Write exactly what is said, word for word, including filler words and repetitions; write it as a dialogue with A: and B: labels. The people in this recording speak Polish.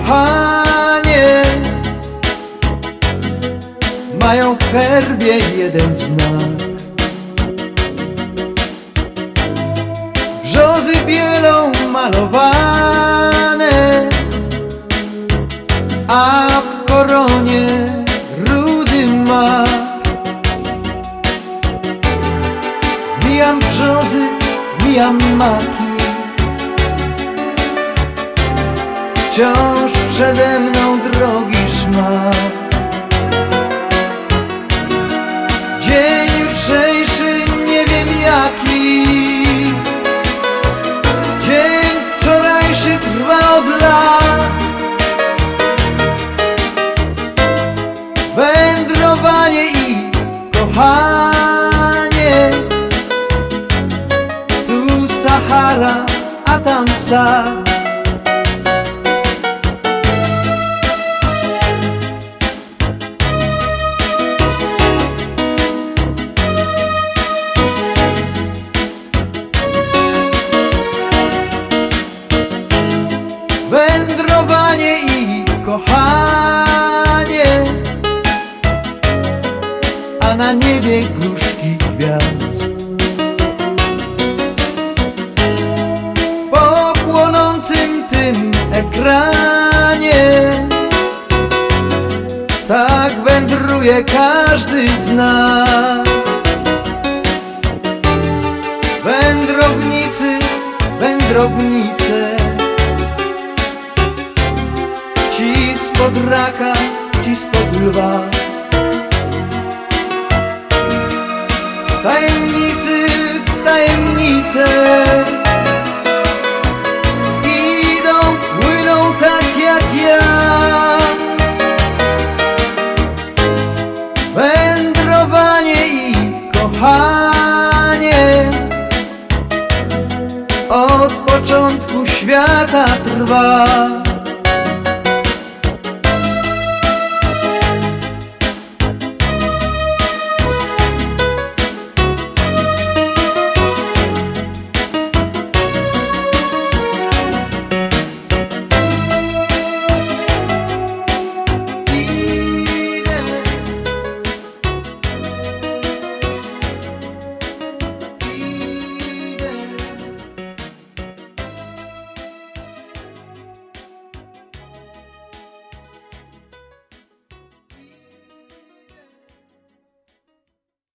A: kochanie mają w herbie jeden znak. Brzozy bielą malowane, a w koronie rudy mak. Mijam brzozy, mijam maki, wciąż przede mną drogi szmat. Dzień jutrzejszy nie wiem jaki, dzień wczorajszy trwa od lat. Wędrowanie i kochanie, tu Sahara, a tam sad. Wędrowanie i kochanie, a na niebie gruszki gwiazd. Po płonącym tym ekranie tak wędruje każdy z nas. Wędrownicy, wędrownice, ci spod raka, ci spod lwa. Z tajemnicy w tajemnicę